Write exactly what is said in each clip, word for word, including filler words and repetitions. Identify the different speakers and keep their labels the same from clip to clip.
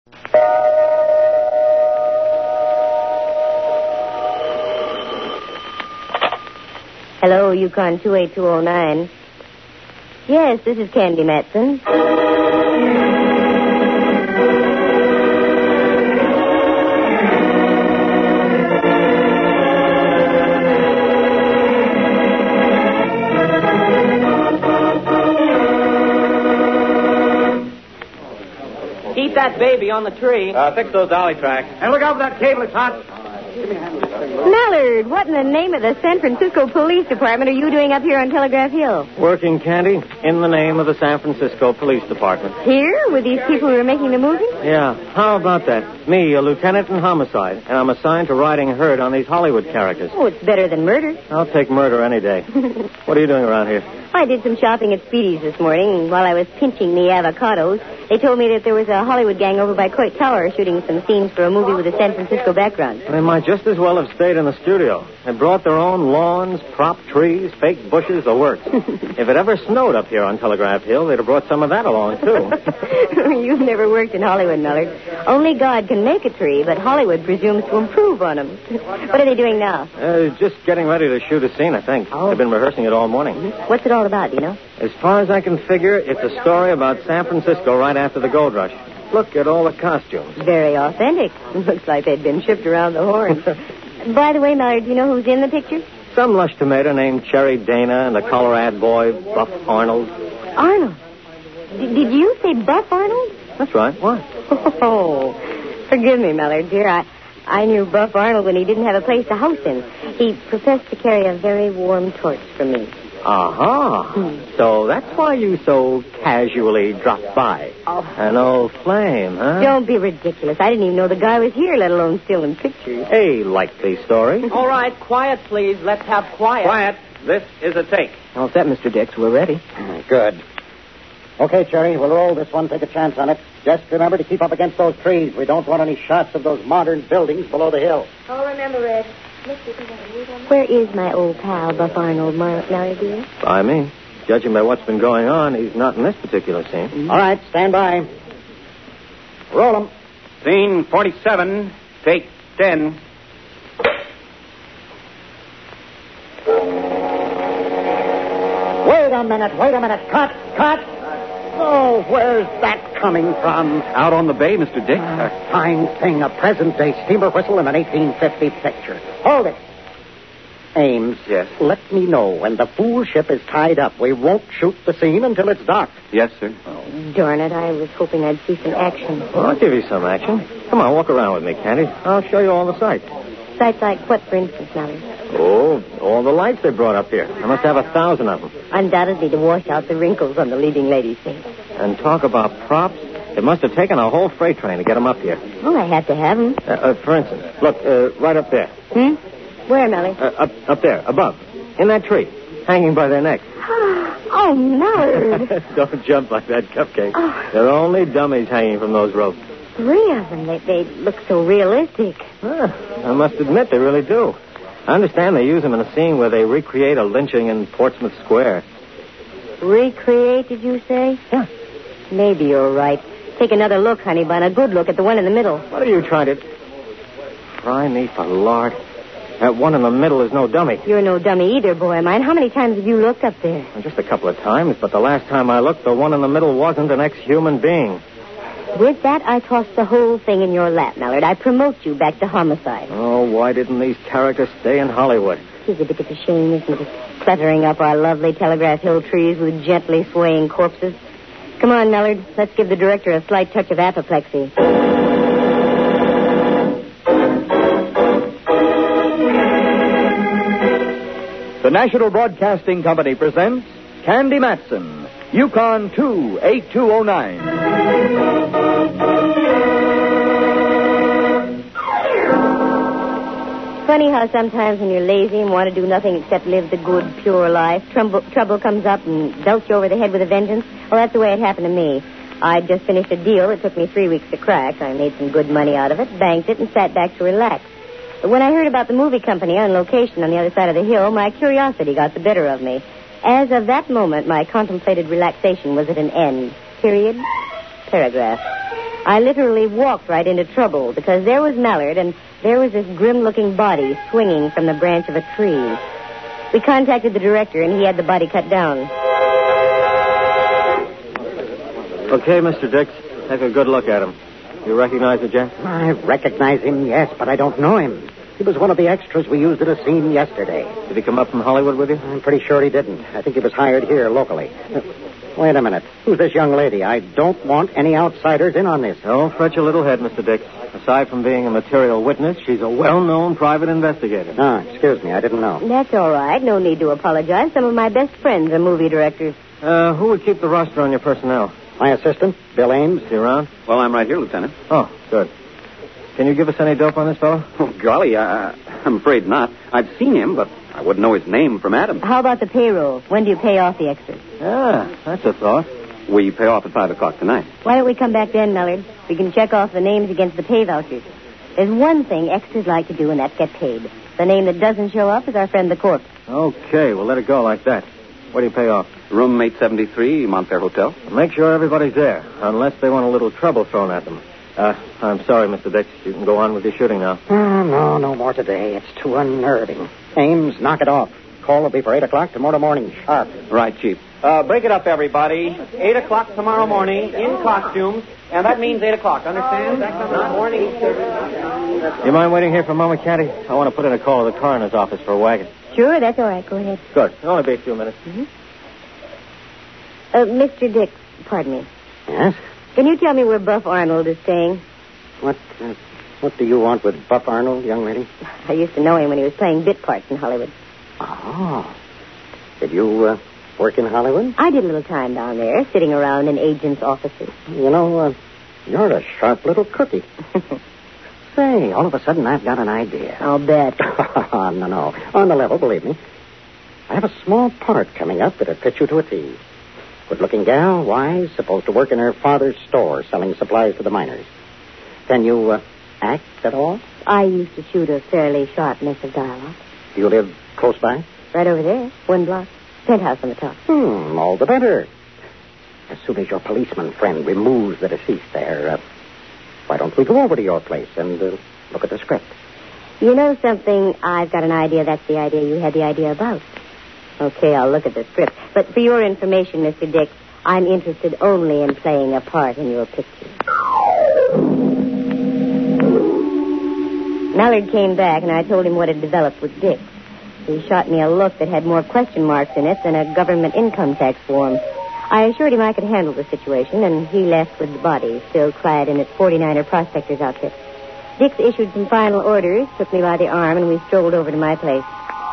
Speaker 1: Hello, Yukon two eight two oh nine. Yes, this is Candy Matson.
Speaker 2: Keep that baby on the tree.
Speaker 3: Uh, fix those dolly tracks.
Speaker 4: And look out for that cable, it's hot.
Speaker 1: Mallard, what in the name of the San Francisco Police Department are you doing up here on Telegraph Hill?
Speaker 3: Working, Candy, in the name of the San Francisco Police Department.
Speaker 1: Here, with these people who are making the movie?
Speaker 3: Yeah, how about that? Me, a lieutenant in homicide, and I'm assigned to riding herd on these Hollywood characters.
Speaker 1: Oh, it's better than murder.
Speaker 3: I'll take murder any day. What are you doing around here?
Speaker 1: I did some shopping at Speedy's this morning, and while I was pinching the avocados, they told me that there was a Hollywood gang over by Coit Tower shooting some scenes for a movie with a San Francisco background.
Speaker 3: They might just as well have stayed in the studio. They brought their own lawns, prop trees, fake bushes, the works. If it ever snowed up here on Telegraph Hill, they'd have brought some of that along, too.
Speaker 1: You've never worked in Hollywood, Mallard. Only God can make a tree, but Hollywood presumes to improve on them. What are they doing now?
Speaker 3: Uh, just getting ready to shoot a scene, I think.
Speaker 1: Oh.
Speaker 3: They've been rehearsing it all morning.
Speaker 1: What's it all about, do you know?
Speaker 3: As far as I can figure, it's a story about San Francisco right after the gold rush. Look at all the costumes.
Speaker 1: Very authentic. Looks like they'd been shipped around the horn. By the way, Mallard, do you know who's in the picture?
Speaker 3: Some lush tomato named Cherry Dana and the Colorado boy, Buff Arnold.
Speaker 1: Arnold? D- did you say Buff Arnold?
Speaker 3: That's right. What?
Speaker 1: Oh, forgive me, Mallard, dear. I, I knew Buff Arnold when he didn't have a place to house in. He professed to carry a very warm torch for me.
Speaker 3: Aha. Uh-huh. So that's why you so casually dropped by.
Speaker 1: Oh.
Speaker 3: An old flame, huh?
Speaker 1: Don't be ridiculous. I didn't even know the guy was here, let alone still in pictures.
Speaker 3: A likely story.
Speaker 2: All right, quiet, please. Let's have quiet.
Speaker 4: Quiet. This is a take.
Speaker 2: All set, Mister Dix. We're ready.
Speaker 4: Good. Okay, Cherry, we'll roll this one. Take a chance on it. Just remember to keep up against those trees. We don't want any shots of those modern buildings below the hill.
Speaker 1: Oh, remember, Red. Where is my old pal, Buff Arnold, Mallard, dear?
Speaker 3: By me. Judging by what's been going on, he's not in this particular scene.
Speaker 4: Mm-hmm. All right, stand by. Roll 'em.
Speaker 5: Scene forty-seven, take ten.
Speaker 4: Wait a minute, wait a minute. Cut, cut. Oh, where's that coming from?
Speaker 5: Out on the bay, Mister Dick.
Speaker 4: A fine thing, a present-day steamer whistle in an eighteen fifty picture. Hold it. Ames.
Speaker 5: Yes?
Speaker 4: Let me know when the fool ship is tied up. We won't shoot the scene until it's docked.
Speaker 5: Yes, sir.
Speaker 1: Oh, darn it. I was hoping I'd see some action.
Speaker 3: Well, I'll give you some action. Come on, walk around with me, Candy. I'll show you all the sights.
Speaker 1: Sights like what, for instance, Mallard?
Speaker 3: Oh, all the lights they brought up here. I must have a thousand of them.
Speaker 1: Undoubtedly to wash out the wrinkles on the leading lady's face.
Speaker 3: And talk about props. It must have taken a whole freight train to get them up here.
Speaker 1: Well, I had to have them.
Speaker 3: Uh, uh, for instance, look, uh, right up there.
Speaker 1: Hmm? Where, Mallard?
Speaker 3: Uh, up, up there, above. In that tree. Hanging by their necks.
Speaker 1: Oh, Mallard.
Speaker 3: Don't jump like that, Cupcake.
Speaker 1: Oh.
Speaker 3: They're only dummies hanging from those ropes.
Speaker 1: Three of them. They, they look so realistic.
Speaker 3: Ah, I must admit, they really do. I understand they use them in a scene where they recreate a lynching in Portsmouth Square.
Speaker 1: Recreate, did you say?
Speaker 3: Yeah.
Speaker 1: Maybe you're right. Take another look, honey bun. A good look at the one in the middle.
Speaker 3: What are you trying to... Try me for lard. That one in the middle is no dummy.
Speaker 1: You're no dummy either, boy of mine. How many times have you looked up there?
Speaker 3: Just a couple of times, but the last time I looked, the one in the middle wasn't an ex-human being.
Speaker 1: With that, I toss the whole thing in your lap, Mallard. I promote you back to homicide.
Speaker 3: Oh, why didn't these characters stay in Hollywood?
Speaker 1: It's a bit of a shame, isn't it? Cluttering up our lovely Telegraph Hill trees with gently swaying corpses. Come on, Mallard. Let's give the director a slight touch of apoplexy.
Speaker 6: The National Broadcasting Company presents Candy Matson, Yukon two eight two oh nine.
Speaker 1: Funny how sometimes when you're lazy and want to do nothing except live the good, pure life, trouble, trouble comes up and belts you over the head with a vengeance. Well, that's the way it happened to me. I'd just finished a deal that took me three weeks to crack. I made some good money out of it, banked it, and sat back to relax. But when I heard about the movie company on location on the other side of the hill, my curiosity got the better of me. As of that moment, my contemplated relaxation was at an end. Period. Paragraph. I literally walked right into trouble because there was Mallard and there was this grim-looking body swinging from the branch of a tree. We contacted the director, and he had the body cut down.
Speaker 3: Okay, Mister Dix, take a good look at him. You recognize the gent?
Speaker 4: I recognize him, yes, but I don't know him. He was one of the extras we used at a scene yesterday.
Speaker 3: Did he come up from Hollywood with you?
Speaker 4: I'm pretty sure he didn't. I think he was hired here locally. Uh, wait a minute. Who's this young lady? I don't want any outsiders in on this.
Speaker 3: Don't fret your little head, Mister Dix. Aside from being a material witness, she's a well-known private investigator.
Speaker 4: Ah, excuse me. I didn't know.
Speaker 1: That's all right. No need to apologize. Some of my best friends are movie directors.
Speaker 3: Uh, who would keep the roster on your personnel?
Speaker 4: My assistant, Bill Ames.
Speaker 3: Is he around?
Speaker 5: Well, I'm right here, Lieutenant.
Speaker 3: Oh, good. Can you give us any dope on this fellow?
Speaker 5: Oh, golly, uh, I'm afraid not. I've seen him, but I wouldn't know his name from Adam.
Speaker 1: How about the payroll? When do you pay off the extras?
Speaker 3: Ah, that's a thought.
Speaker 5: We pay off at five o'clock tonight.
Speaker 1: Why don't we come back then, Millard? We can check off the names against the pay vouchers. There's one thing extras like to do, and that's get paid. The name that doesn't show up is our friend the corpse.
Speaker 3: Okay, we'll let it go like that. What do you pay off?
Speaker 5: Room eight seventy-three, Montfair Hotel.
Speaker 3: Make sure everybody's there, unless they want a little trouble thrown at them. Uh, I'm sorry, Mister Dix. You can go on with your shooting now.
Speaker 4: Oh, no, no more today. It's too unnerving. Ames, knock it off. Call will be for eight o'clock tomorrow morning, sharp.
Speaker 5: Right, Chief.
Speaker 2: Uh, break it up, everybody. eight o'clock tomorrow morning in costumes. And that means eight o'clock, understand? Not morning.
Speaker 3: You mind waiting here for a moment, Candy? I want to put in a call to the coroner's office for a wagon.
Speaker 1: Sure, that's all right. Go ahead.
Speaker 3: Good. It'll only be a few minutes.
Speaker 1: Mm-hmm. Uh, Mister Dix, pardon me.
Speaker 4: Yes?
Speaker 1: Can you tell me where Buff Arnold is staying?
Speaker 4: What, uh, what do you want with Buff Arnold, young lady?
Speaker 1: I used to know him when he was playing bit parts in Hollywood.
Speaker 4: Oh. Did you, uh, work in Hollywood?
Speaker 1: I did a little time down there, sitting around in agents' offices.
Speaker 4: You know, uh, you're a sharp little cookie. Say, all of a sudden I've got an idea.
Speaker 1: I'll bet.
Speaker 4: no, no. On the level, believe me. I have a small part coming up that'll fit you to a T. Good-looking gal, wise, supposed to work in her father's store selling supplies to the miners. Can you uh, act at all?
Speaker 1: I used to shoot a fairly sharp mess of dialogue.
Speaker 4: Do you live close by?
Speaker 1: Right over there, one block. Penthouse on the top.
Speaker 4: Hmm, all the better. As soon as your policeman friend removes the deceased there, uh, why don't we go over to your place and uh, look at the script?
Speaker 1: You know something? I've got an idea that's the idea you had the idea about. Okay, I'll look at the script. But for your information, Mister Dix, I'm interested only in playing a part in your picture. Mallard came back, and I told him what had developed with Dix. He shot me a look that had more question marks in it than a government income tax form. I assured him I could handle the situation, and he left with the body, still clad in its forty-niner prospector's outfit. Dix issued some final orders, took me by the arm, and we strolled over to my place.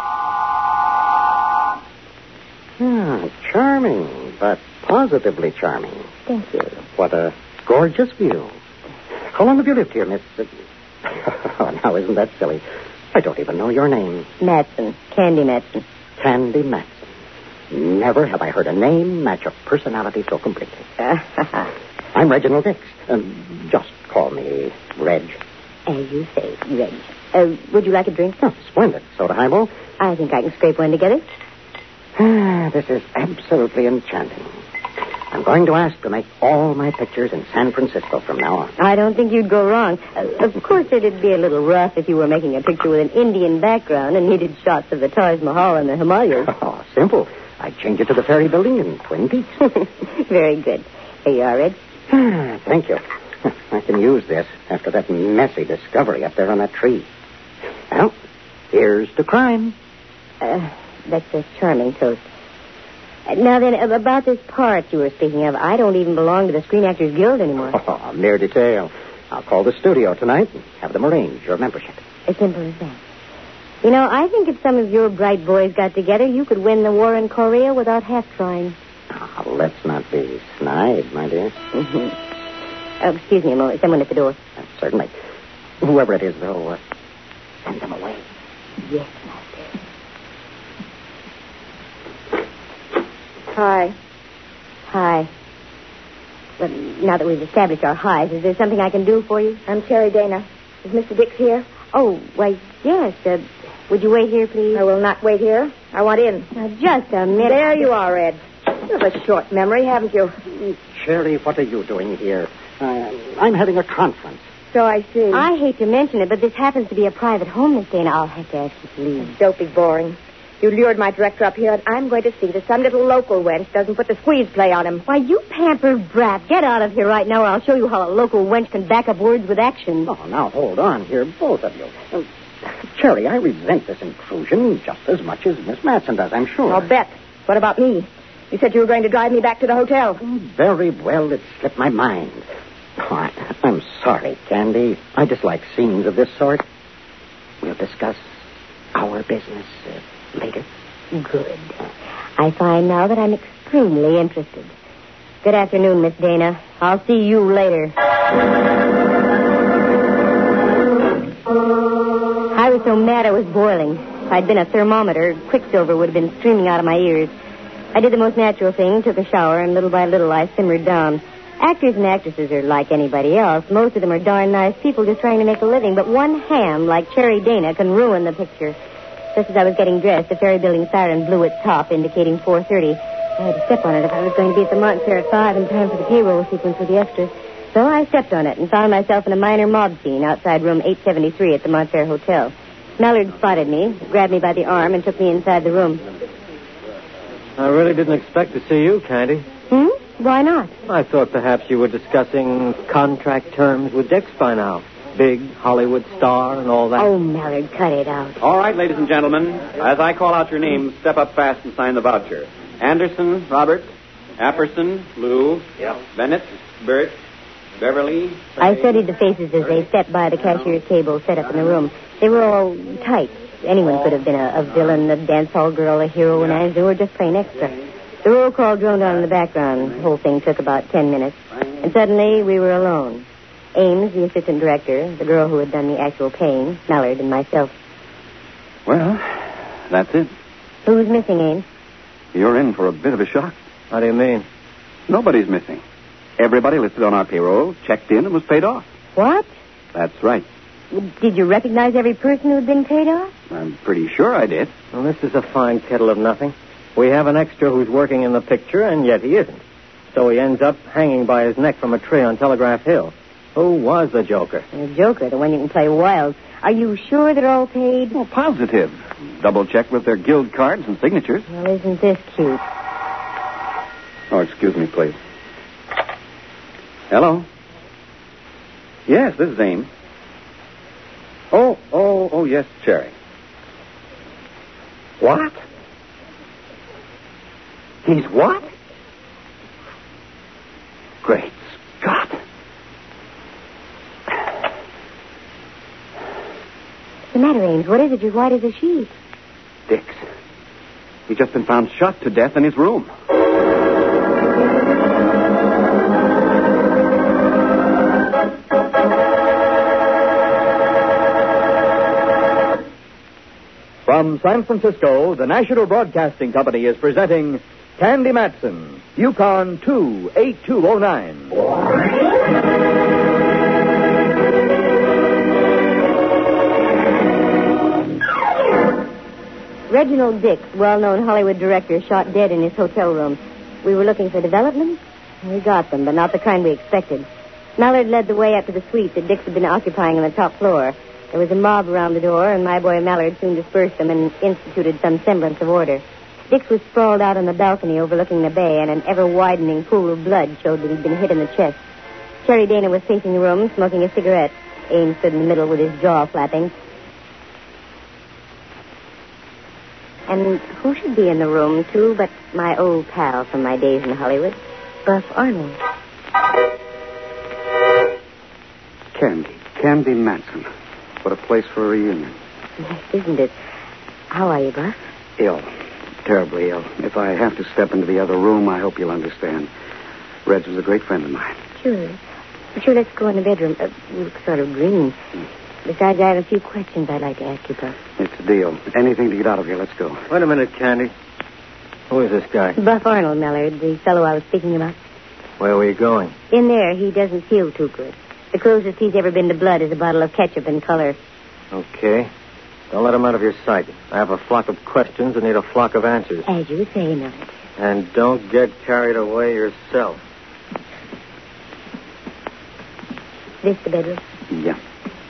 Speaker 4: Ah, charming, but positively charming.
Speaker 1: Thank you.
Speaker 4: What a gorgeous view. How long have you lived here, Miss... Oh, now, isn't that silly? I don't even know your name.
Speaker 1: Matson. Candy Matson.
Speaker 4: Candy Matson. Never have I heard a name match a personality so completely. I'm Reginald Dix. Um, just call me Reg.
Speaker 1: As you say, Reg. Uh, would you like a drink?
Speaker 4: Oh, splendid. Soda highball?
Speaker 1: I think I can scrape one together.
Speaker 4: Ah, this is absolutely enchanting. I'm going to ask to make all my pictures in San Francisco from now on.
Speaker 1: I don't think you'd go wrong. Uh, of course, it'd be a little rough if you were making a picture with an Indian background and needed shots of the Taj Mahal and the Himalayas.
Speaker 4: Oh, simple. I'd change it to the Ferry Building in Twin Peaks.
Speaker 1: Very good. Here you are, Red.
Speaker 4: Ah, thank you. I can use this after that messy discovery up there on that tree. Well, here's to crime.
Speaker 1: Uh, that's a charming toast. Uh, now then, uh, about this part you were speaking of, I don't even belong to the Screen Actors Guild anymore.
Speaker 4: Oh, mere detail. I'll call the studio tonight and have them arrange your membership.
Speaker 1: As simple as that. You know, I think if some of your bright boys got together, you could win the war in Korea without half trying.
Speaker 4: Oh, let's not be snide, my dear.
Speaker 1: Mm-hmm. Oh, excuse me a moment. Someone at the door.
Speaker 4: Uh, certainly. Whoever it is, though, uh, send them away.
Speaker 1: Yes, Master.
Speaker 7: Hi.
Speaker 1: Hi. But now that we've established our highs, is there something I can do for you?
Speaker 7: I'm Terry Dana. Is Mister Dix here?
Speaker 1: Oh, why, yes. Uh, would you wait here, please?
Speaker 7: I will not wait here. I want in.
Speaker 1: Now, just a minute.
Speaker 7: There you are, Ed. You have a short memory, haven't you?
Speaker 4: Cherry, what are you doing here? Uh, I'm having a conference.
Speaker 7: So I see.
Speaker 1: I hate to mention it, but this happens to be a private home, Miss Dana. I'll have to ask you to leave.
Speaker 7: It's dopey boring. You lured my director up here, and I'm going to see that some little local wench doesn't put the squeeze play on him.
Speaker 1: Why, you pampered brat. Get out of here right now, or I'll show you how a local wench can back up words with action.
Speaker 4: Oh, now hold on here, both of you. Uh, Cherry, I resent this intrusion just as much as Miss Matson does, I'm sure.
Speaker 7: I'll bet. What about me? You said you were going to drive me back to the hotel.
Speaker 4: Very well, it slipped my mind. Oh, I, I'm sorry, Candy. I dislike scenes of this sort. We'll discuss our business uh, later.
Speaker 1: Good. I find now that I'm extremely interested. Good afternoon, Miss Dana. I'll see you later. I was so mad I was boiling. If I'd been a thermometer, quicksilver would have been streaming out of my ears. I did the most natural thing, took a shower, and little by little I simmered down. Actors and actresses are like anybody else. Most of them are darn nice people just trying to make a living, but one ham like Cherry Dana can ruin the picture. Just as I was getting dressed, the ferry building siren blew its top, indicating four thirty. I had to step on it if I was going to be at the Montclair at five in time for the payroll sequence with the extras. So I stepped on it and found myself in a minor mob scene outside room eight seventy-three at the Montclair Hotel. Mallard spotted me, grabbed me by the arm, and took me inside the room.
Speaker 3: I really didn't expect to see you, Candy.
Speaker 1: Hmm? Why not?
Speaker 3: I thought perhaps you were discussing contract terms with Dix by now. Big Hollywood star and all that.
Speaker 1: Oh, Mallard, cut it out.
Speaker 5: All right, ladies and gentlemen. As I call out your names, step up fast and sign the voucher. Anderson, Robert. Apperson, Lou. Yep. Bennett, Burt, Beverly.
Speaker 1: I studied the faces as they stepped by the cashier's table set up in the room. They were all types. Anyone could have been a, a villain, a dance hall girl, a hero, an actor, or just plain extra. The roll call droned on in the background. The whole thing took about ten minutes. And suddenly, we were alone. Ames, the assistant director, the girl who had done the actual paying, Mallard, and myself.
Speaker 5: Well, that's it.
Speaker 1: Who's missing, Ames?
Speaker 5: You're in for a bit of a shock.
Speaker 3: How do you mean?
Speaker 5: Nobody's missing. Everybody listed on our payroll checked in and was paid off.
Speaker 1: What?
Speaker 5: That's right.
Speaker 1: Did you recognize every person who'd been paid off?
Speaker 5: I'm pretty sure I did.
Speaker 3: Well, this is a fine kettle of nothing. We have an extra who's working in the picture, and yet he isn't. So he ends up hanging by his neck from a tree on Telegraph Hill. Who was the Joker?
Speaker 1: The Joker, the one you can play wild. Are you sure they're all paid?
Speaker 5: Well, positive. Double check with their guild cards and signatures.
Speaker 1: Well, isn't this cute?
Speaker 5: Oh, excuse me, please. Hello? Yes, this is Ames. Oh, oh, oh, yes, Cherry.
Speaker 4: What? He's what? Great Scott.
Speaker 1: What's the matter, Ames? What is it? You're white as a sheet.
Speaker 5: Dix. He's just been found shot to death in his room.
Speaker 6: From San Francisco, the National Broadcasting Company is presenting Candy Matson, Yukon two eight two oh nine.
Speaker 1: Reginald Dix, well-known Hollywood director, shot dead in his hotel room. We were looking for developments. We got them, but not the kind we expected. Mallard led the way up to the suite that Dix had been occupying on the top floor. There was a mob around the door, and my boy Mallard soon dispersed them and instituted some semblance of order. Dix was sprawled out on the balcony overlooking the bay, and an ever-widening pool of blood showed that he'd been hit in the chest. Cherry Dana was pacing the room, smoking a cigarette. Ames stood in the middle with his jaw flapping. And who should be in the room, too, but my old pal from my days in Hollywood, Buff Arnold.
Speaker 5: Candy. Candy Matson. What a place for a reunion.
Speaker 1: Yes, isn't it? How are you, Buff?
Speaker 5: Ill. Terribly ill. If I have to step into the other room, I hope you'll understand. Reg was a great friend of mine.
Speaker 1: Sure. Sure, let's go in the bedroom. Uh, you look sort of green. Mm. Besides, I have a few questions I'd like to ask you, Buff.
Speaker 5: It's a deal. Anything to get out of here. Let's go.
Speaker 3: Wait a minute, Candy. Who is this guy?
Speaker 1: Buff Arnold, Mallard, the fellow I was speaking about.
Speaker 3: Where were you going?
Speaker 1: In there, he doesn't feel too good. The closest he's ever been to blood is a bottle of ketchup in color.
Speaker 3: Okay. Don't let him out of your sight. I have a flock of questions and need a flock of answers.
Speaker 1: As you say, Mallard.
Speaker 3: And don't get carried away yourself.
Speaker 1: This the bedroom?
Speaker 5: Yeah.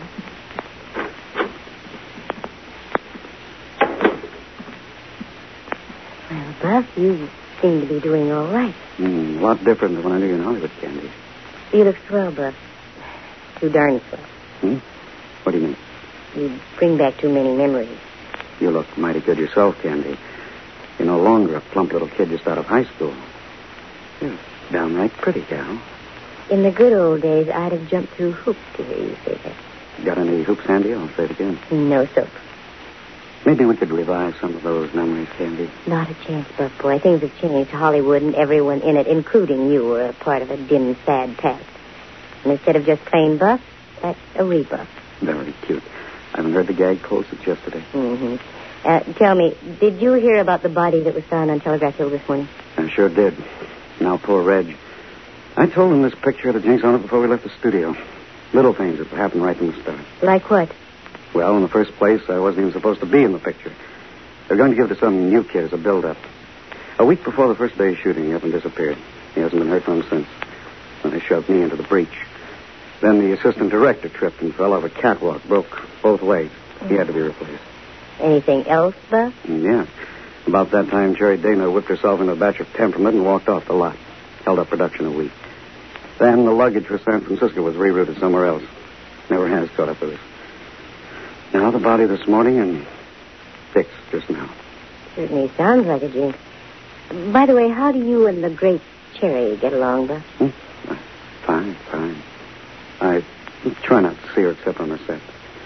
Speaker 1: Well, Buff, you seem to be doing all right.
Speaker 5: Mm, a lot different than when I knew you in Hollywood, Candy.
Speaker 1: You look swell, Buff. Too darn swell.
Speaker 5: Hmm? What do you mean?
Speaker 1: You bring back too many memories.
Speaker 5: You look mighty good yourself, Candy. You're no longer a plump little kid just out of high school. You're downright pretty, gal.
Speaker 1: In the good old days, I'd have jumped through hoops to hear you say that.
Speaker 5: Got any hoops handy? I'll say it again.
Speaker 1: No soap.
Speaker 5: Maybe we could revive some of those memories, Candy.
Speaker 1: Not a chance, Buff boy. Things have changed. Hollywood and everyone in it, including you, are a part of a dim, sad past. And instead of just plain Buff, that's a rebuff.
Speaker 5: Very cute. I haven't heard the gag closed since yesterday.
Speaker 1: Mm-hmm. Uh, tell me, did you hear about the body that was found on Telegraph Hill this morning?
Speaker 5: I sure did. Now, poor Reg. I told him this picture had a jinx on it before we left the studio. Little things that happened right from the start.
Speaker 1: Like what?
Speaker 5: Well, in the first place, I wasn't even supposed to be in the picture. They're going to give it to some new kid as a build-up. A week before the first day of shooting, he up and disappeared. He hasn't been heard from since. When they shoved me into the breach. Then the assistant director tripped and fell off a catwalk, broke both legs. He had to be replaced.
Speaker 1: Anything else, Buff?
Speaker 5: Yeah. About that time, Cherry Dana whipped herself into a batch of temperament and walked off the lot. Held up production a week. Then the luggage for San Francisco was rerouted somewhere else. Never has caught up with us. Now the body this morning and fixed just now.
Speaker 1: Certainly sounds like a jinx. By the way, how do you and the great Cherry get along, Buff?
Speaker 5: Hmm? Fine, fine. I try not to see her except on the set.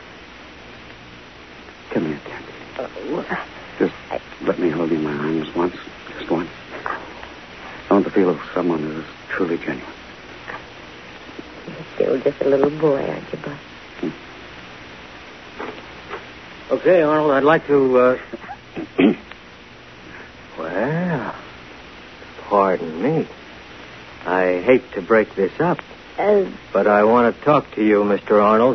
Speaker 5: Come here, Candy.
Speaker 1: Oh,
Speaker 5: Just let me hold you in my arms once. Just once. I want the feel of someone who is truly genuine.
Speaker 1: You're still just a little boy, aren't you, Buff?
Speaker 5: Hmm.
Speaker 3: Okay, Arnold, I'd like to, uh... well, pardon me. I hate to break this up,
Speaker 1: Uh,
Speaker 3: but I want to talk to you, Mister Arnold.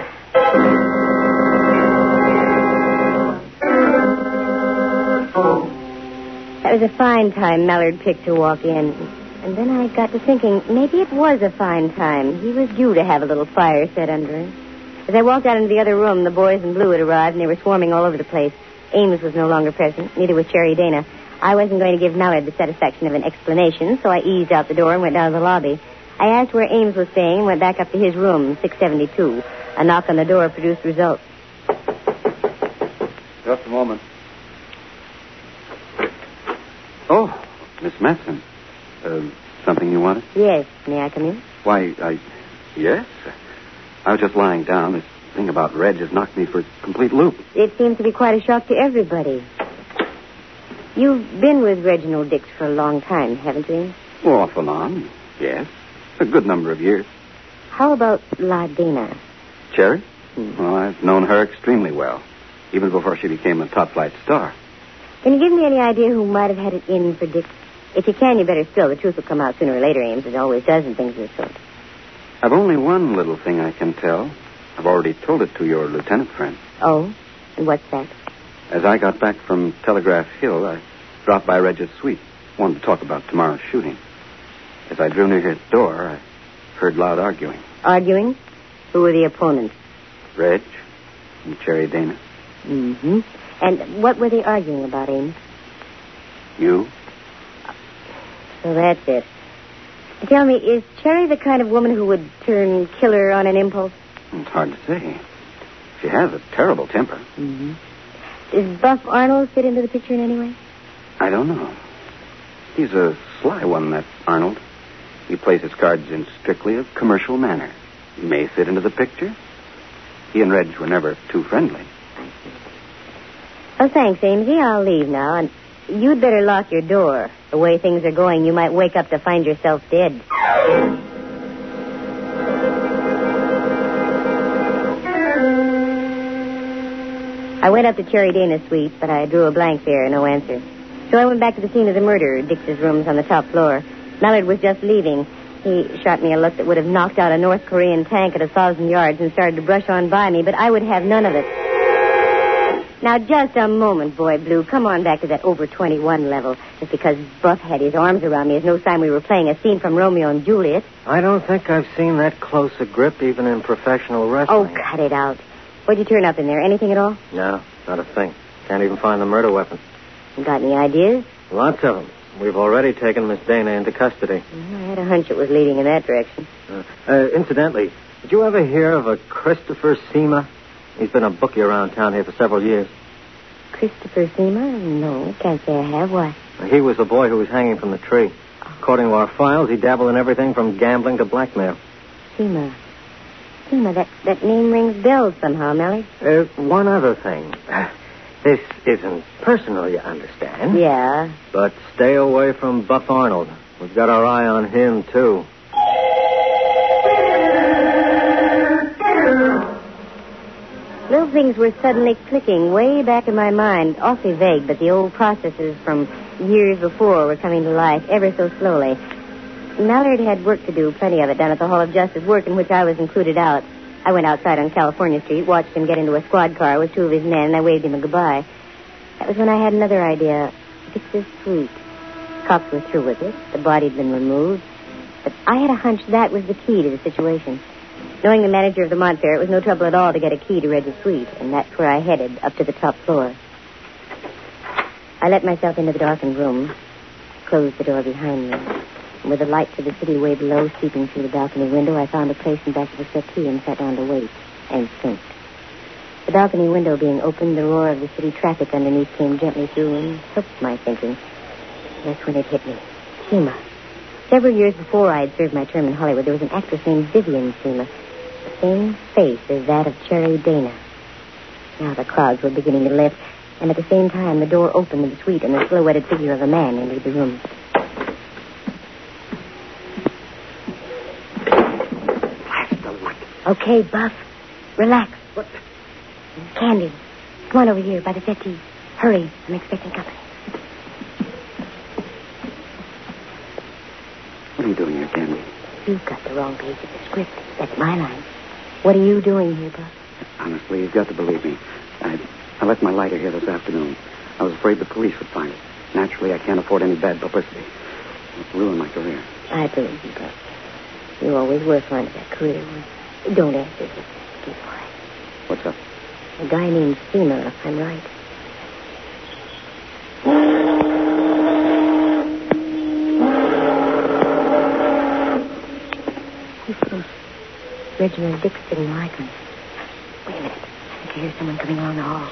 Speaker 1: That was a fine time Mallard picked to walk in. And then I got to thinking, maybe it was a fine time. He was due to have a little fire set under him. As I walked out into the other room, the boys in blue had arrived, and they were swarming all over the place. Ames was no longer present, neither was Cherry Dana. I wasn't going to give Mallard the satisfaction of an explanation, so I eased out the door and went down to the lobby. I asked where Ames was staying and went back up to his room, six seventy-two. A knock on the door produced results.
Speaker 5: Just a moment. Oh, Miss Matson. Uh, something you wanted?
Speaker 1: Yes. May I come in?
Speaker 5: Why, I... Yes. I was just lying down. This thing about Reg has knocked me for a complete loop.
Speaker 1: It seems to be quite a shock to everybody. You've been with Reginald Dix for a long time, haven't you?
Speaker 5: Well, off and on. Yes. A good number of years.
Speaker 1: How about La Dana?
Speaker 5: Cherry?
Speaker 1: Hmm.
Speaker 5: Well, I've known her extremely well, even before she became a top-flight star.
Speaker 1: Can you give me any idea who might have had it in for Dix? If you can, you better still. The truth will come out sooner or later, Ames. It always does in things of this sort.
Speaker 5: I've only one little thing I can tell. I've already told it to your lieutenant friend.
Speaker 1: Oh? And what's that?
Speaker 5: As I got back from Telegraph Hill, I dropped by Reg's suite. Wanted to talk about tomorrow's shooting. As I drew near his door, I heard loud arguing.
Speaker 1: Arguing? Who were the opponents?
Speaker 5: Reg and Cherry Dana.
Speaker 1: Mm-hmm. And what were they arguing about, Ames?
Speaker 5: You?
Speaker 1: So that's it. Tell me, is Cherry the kind of woman who would turn killer on an impulse?
Speaker 5: It's hard to say. She has a terrible temper.
Speaker 1: Mm-hmm. Does Buff Arnold fit into the picture in any way?
Speaker 5: I don't know. He's a sly one, that Arnold. He plays his cards in strictly a commercial manner. He may fit into the picture. He and Reg were never too friendly.
Speaker 1: Oh, thanks, Amesy. I'll leave now, and you'd better lock your door. The way things are going, you might wake up to find yourself dead. I went up to Cherry Dana's suite, but I drew a blank there, no answer. So I went back to the scene of the murder. Dix's room's on the top floor. Mallard was just leaving. He shot me a look that would have knocked out a North Korean tank at a thousand yards and started to brush on by me, but I would have none of it. Now, just a moment, Boy Blue. Come on back to that over twenty-one level. Just because Buff had his arms around me is no sign we were playing a scene from Romeo and Juliet.
Speaker 3: I don't think I've seen that close a grip even in professional
Speaker 1: Oh,
Speaker 3: wrestling.
Speaker 1: cut it out. What'd you turn up in there? Anything at all?
Speaker 3: No, not a thing. Can't even find the murder weapon.
Speaker 1: You got any ideas?
Speaker 3: Lots of them. We've already taken Miss Dana into custody.
Speaker 1: I had a hunch it was leading in that direction.
Speaker 3: Uh, uh, incidentally, did you ever hear of a Christopher Seema? He's been a bookie around town here for several years.
Speaker 1: Christopher Seema? No, can't say I have. Why?
Speaker 3: He was the boy who was hanging from the tree. According to our files, he dabbled in everything from gambling to blackmail.
Speaker 1: Seema. Seema, that, that name rings bells somehow, Melly.
Speaker 3: Uh, one other thing. This isn't personal, you understand?
Speaker 1: Yeah.
Speaker 3: But stay away from Buff Arnold. We've got our eye on him, too.
Speaker 1: Little things were suddenly clicking way back in my mind, awfully vague, but the old processes from years before were coming to life ever so slowly. Mallard had work to do, plenty of it, down at the Hall of Justice, work in which I was included out. I went outside on California Street, watched him get into a squad car with two of his men, and I waved him a goodbye. That was when I had another idea. Dix's suite. Cops were through with it. The body had been removed. But I had a hunch that was the key to the situation. Knowing the manager of the Montfair, it was no trouble at all to get a key to Reg's suite, and that's where I headed, up to the top floor. I let myself into the darkened room, closed the door behind me, and with the lights of the city way below seeping through the balcony window, I found a place in back of the settee and sat down to wait and think. The balcony window being opened, the roar of the city traffic underneath came gently through and helped my thinking. That's when it hit me. Seema. Several years before I had served my term in Hollywood, there was an actress named Vivian Seema. The same face as that of Cherry Dana. Now the clouds were beginning to lift, and at the same time the door opened in the suite and the silhouetted figure of a man entered the room.
Speaker 4: Blast the light.
Speaker 1: Okay, Buff. Relax.
Speaker 4: What?
Speaker 1: Candy. Come on over here by the settee. Hurry. I'm expecting company.
Speaker 5: What are you doing here, Candy?
Speaker 1: You've got the wrong page of the script. That's my line. What are you doing here, Buff?
Speaker 5: Honestly, you've got to believe me. I, I left my lighter here this afternoon. I was afraid the police would find it. Naturally, I can't afford any bad publicity. It'll ruin my career.
Speaker 1: I believe you, Buff. You always were fond of that career. Don't answer. Just keep quiet.
Speaker 5: What's up?
Speaker 1: A guy named Seema, if I'm right. Listen. Reginald Dix didn't like him. Wait a minute. I think I hear someone coming along the hall.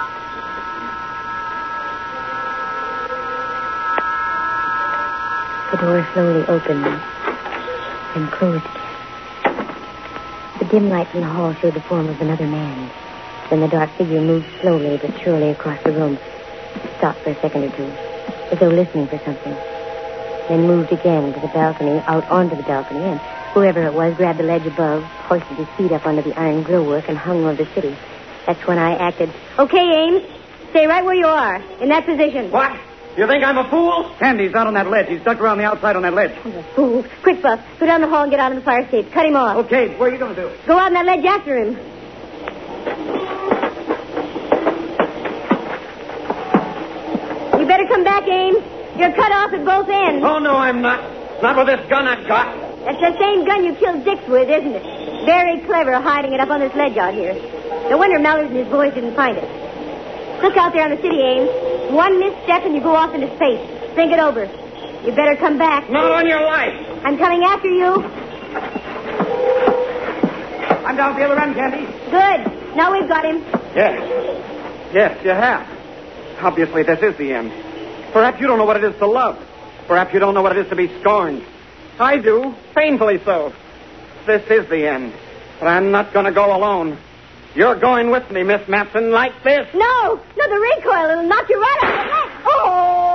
Speaker 1: The door slowly opened and closed again. The dim light from the hall showed the form of another man. Then the dark figure moved slowly but surely across the room. Stopped for a second or two, as though listening for something. Then moved again to the balcony, out onto the balcony, and whoever it was grabbed the ledge above, hoisted his feet up onto the iron grillwork, and hung over the city. That's when I acted. Okay, Ames. Stay right where you are, in that position.
Speaker 2: What? You think I'm a fool?
Speaker 6: Candy's out on that ledge. He's ducked around the outside on that ledge.
Speaker 1: Oh, you fool. Quick, Buff. Go down the hall and get out of the fire escape. Cut him off.
Speaker 6: Okay, what are you going to do?
Speaker 1: Go out on that ledge after him. You better come back, Ames. You're cut off at both ends.
Speaker 2: Oh, no, I'm not. Not with this gun I've got.
Speaker 1: That's the same gun you killed Dix with, isn't it? Very clever hiding it up on this ledge out here. No wonder Mallard and his boys didn't find it. Look out there on the city, Ames. One misstep and you go off into space. Think it over. You better come back.
Speaker 2: Not on your life.
Speaker 1: I'm coming after you.
Speaker 6: I'm down at the other end, Candy.
Speaker 1: Good. Now we've got him.
Speaker 2: Yes. Yes, you have. Obviously, this is the end. Perhaps you don't know what it is to love. Perhaps you don't know what it is to be scorned. I do. Painfully so. This is the end. But I'm not going to go alone. You're going with me, Miss Matson, like this.
Speaker 1: No. No, the recoil. It'll knock you right out of the neck. Oh!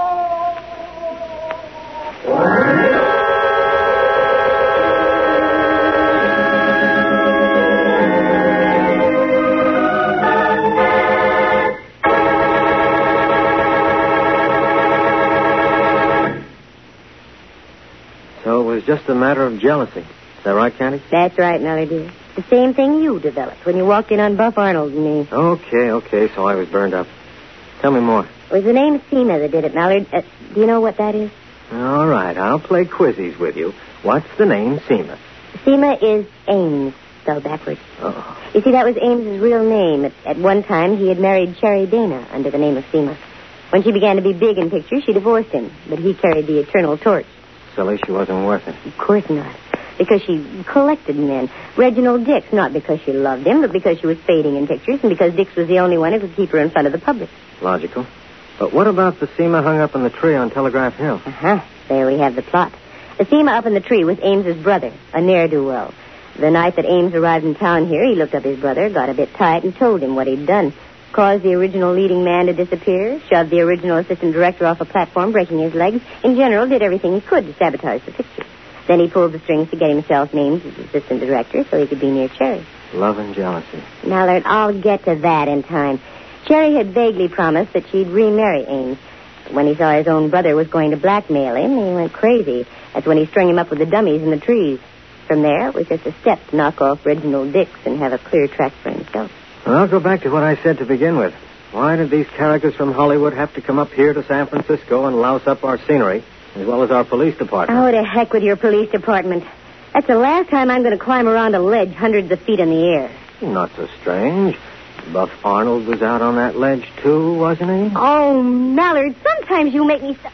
Speaker 3: So it was just a matter of jealousy. Is that right, Candy?
Speaker 1: That's right, Nellie dear. The same thing you developed when you walked in on Buff Arnold and me.
Speaker 3: Okay, okay, so I was burned up. Tell me more.
Speaker 1: It was the name Seema that did it, Mallard. Uh, do you know what that is?
Speaker 3: All right, I'll play quizzies with you. What's the name Seema?
Speaker 1: Seema is Ames, spelled backwards.
Speaker 3: Oh.
Speaker 1: You see, that was Ames's real name. At, at one time, he had married Cherry Dana under the name of Seema. When she began to be big in pictures, she divorced him, but he carried the eternal torch.
Speaker 3: Silly, she wasn't worth it.
Speaker 1: Of course not. Because she collected men. Reginald Dix, not because she loved him, but because she was fading in pictures and because Dix was the only one who could keep her in front of the public.
Speaker 3: Logical. But what about the Seema hung up in the tree on Telegraph Hill?
Speaker 1: Uh-huh. There we have the plot. The Seema up in the tree was Ames's brother, a ne'er-do-well. The night that Ames arrived in town here, he looked up his brother, got a bit tight, and told him what he'd done. Caused the original leading man to disappear, shoved the original assistant director off a platform, breaking his legs. In general, did everything he could to sabotage the picture. Then he pulled the strings to get himself named as assistant director so he could be near Cherry.
Speaker 3: Love and jealousy.
Speaker 1: Mallard, I'll get to that in time. Cherry had vaguely promised that she'd remarry Ames. But when he saw his own brother was going to blackmail him, he went crazy. That's when he strung him up with the dummies in the trees. From there, it was just a step to knock off Reginald Dix and have a clear track for himself.
Speaker 3: Well, I'll go back to what I said to begin with. Why did these characters from Hollywood have to come up here to San Francisco and louse up our scenery, as well as our police department?
Speaker 1: Oh, to heck with your police department. That's the last time I'm going to climb around a ledge hundreds of feet in the air.
Speaker 3: Not so strange. Buff Arnold was out on that ledge, too, wasn't he?
Speaker 1: Oh, Mallard, sometimes you make me... So...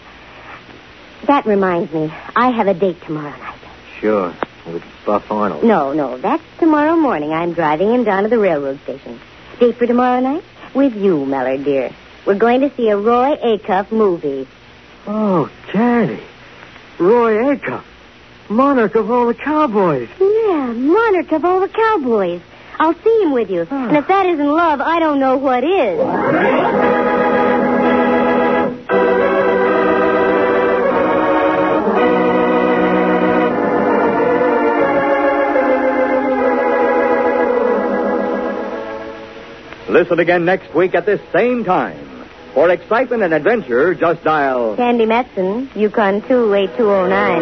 Speaker 1: That reminds me. I have a date tomorrow night.
Speaker 3: Sure, with Buff Arnold.
Speaker 1: No, no, that's tomorrow morning. I'm driving him down to the railroad station. Date for tomorrow night? With you, Mallard, dear. We're going to see a Roy Acuff movie.
Speaker 3: Oh, Daddy. Roy Acuff. Monarch of all the cowboys.
Speaker 1: Yeah, monarch of all the cowboys. I'll see him with you. And if that isn't love, I don't know what is.
Speaker 6: Listen again next week at this same time. For excitement and adventure, just dial...
Speaker 1: Candy Matson, Yukon two eight two oh nine.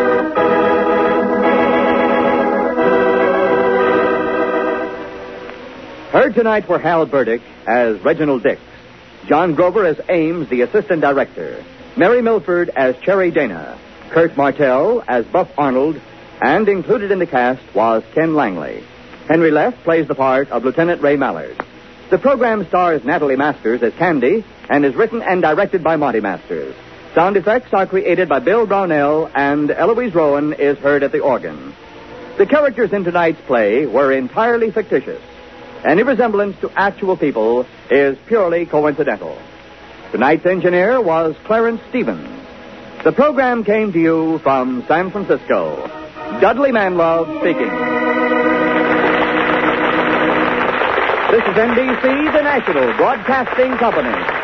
Speaker 6: Heard tonight were Hal Burdick as Reginald Dix, John Grover as Ames, the assistant director, Mary Milford as Cherry Dana, Kurt Martell as Buff Arnold, and included in the cast was Ken Langley. Henry Leff plays the part of Lieutenant Ray Mallard. The program stars Natalie Masters as Candy and is written and directed by Monty Masters. Sound effects are created by Bill Brownell, and Eloise Rowan is heard at the organ. The characters in tonight's play were entirely fictitious. Any resemblance to actual people is purely coincidental. Tonight's engineer was Clarence Stevens. The program came to you from San Francisco. Dudley Manlove speaking. This is N B C, the National Broadcasting Company.